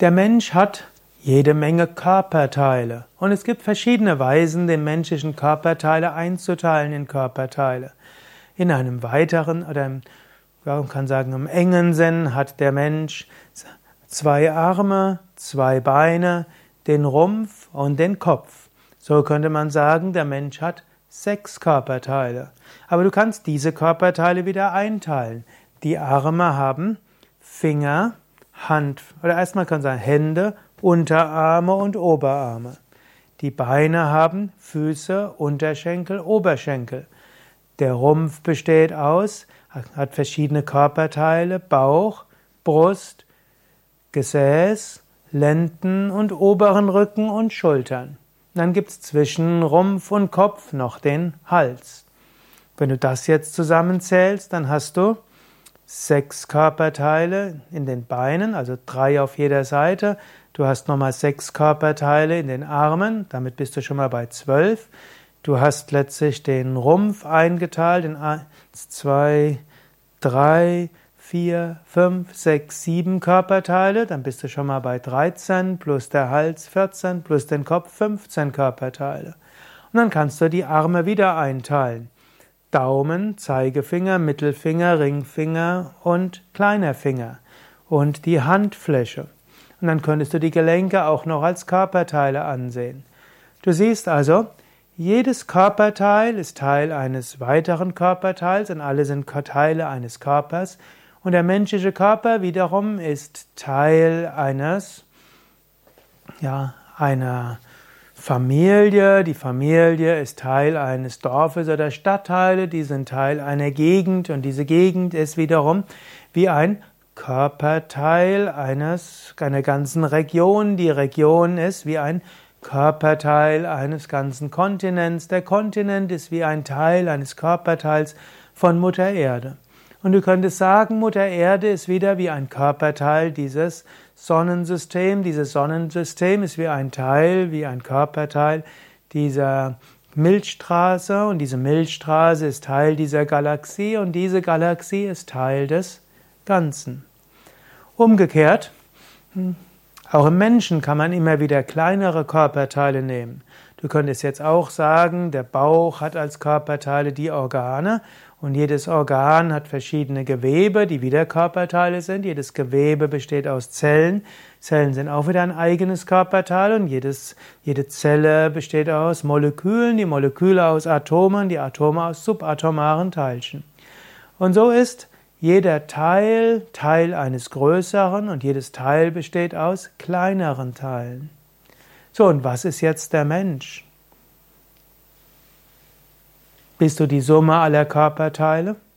Der Mensch hat jede Menge Körperteile und es gibt verschiedene Weisen, den menschlichen Körperteile einzuteilen in Körperteile. In einem weiteren oder man kann sagen im engen Sinn hat der Mensch 2 Arme, 2 Beine, den Rumpf und den Kopf. So könnte man sagen, der Mensch hat 6 Körperteile. Aber du kannst diese Körperteile wieder einteilen. Die Arme haben Finger, Hand, oder erstmal kann man sagen Hände, Unterarme und Oberarme. Die Beine haben Füße, Unterschenkel, Oberschenkel. Der Rumpf hat verschiedene Körperteile, Bauch, Brust, Gesäß, Lenden und oberen Rücken und Schultern. Dann gibt es zwischen Rumpf und Kopf noch den Hals. Wenn du das jetzt zusammenzählst, dann hast du 6 Körperteile in den Beinen, also 3 auf jeder Seite. Du hast nochmal 6 Körperteile in den Armen, damit bist du schon mal bei 12. Du hast letztlich den Rumpf eingeteilt in 1, 2, 3, 4, 5, 6, 7 Körperteile, dann bist du schon mal bei 13, plus der Hals 14, plus den Kopf 15 Körperteile. Und dann kannst du die Arme wieder einteilen. Daumen, Zeigefinger, Mittelfinger, Ringfinger und kleiner Finger und die Handfläche. Und dann könntest du die Gelenke auch noch als Körperteile ansehen. Du siehst also, jedes Körperteil ist Teil eines weiteren Körperteils und alle sind Teile eines Körpers. Und der menschliche Körper wiederum ist Teil einer Familie. Die Familie ist Teil eines Dorfes oder Stadtteile, die sind Teil einer Gegend und diese Gegend ist wiederum wie ein Körperteil einer ganzen Region. Die Region ist wie ein Körperteil eines ganzen Kontinents. Der Kontinent ist wie ein Teil eines Körperteils von Mutter Erde. Und du könntest sagen, Mutter Erde ist wieder wie ein Körperteil dieses Sonnensystems. Dieses Sonnensystem ist wie ein Körperteil dieser Milchstraße und diese Milchstraße ist Teil dieser Galaxie und diese Galaxie ist Teil des Ganzen. Umgekehrt, auch im Menschen kann man immer wieder kleinere Körperteile nehmen. Du könntest jetzt auch sagen, der Bauch hat als Körperteile die Organe und jedes Organ hat verschiedene Gewebe, die wieder Körperteile sind. Jedes Gewebe besteht aus Zellen. Zellen sind auch wieder ein eigenes Körperteil und jede Zelle besteht aus Molekülen, die Moleküle aus Atomen, die Atome aus subatomaren Teilchen. Und so ist jeder Teil Teil eines größeren und jedes Teil besteht aus kleineren Teilen. So, und was ist jetzt der Mensch? Bist du die Summe aller Körperteile?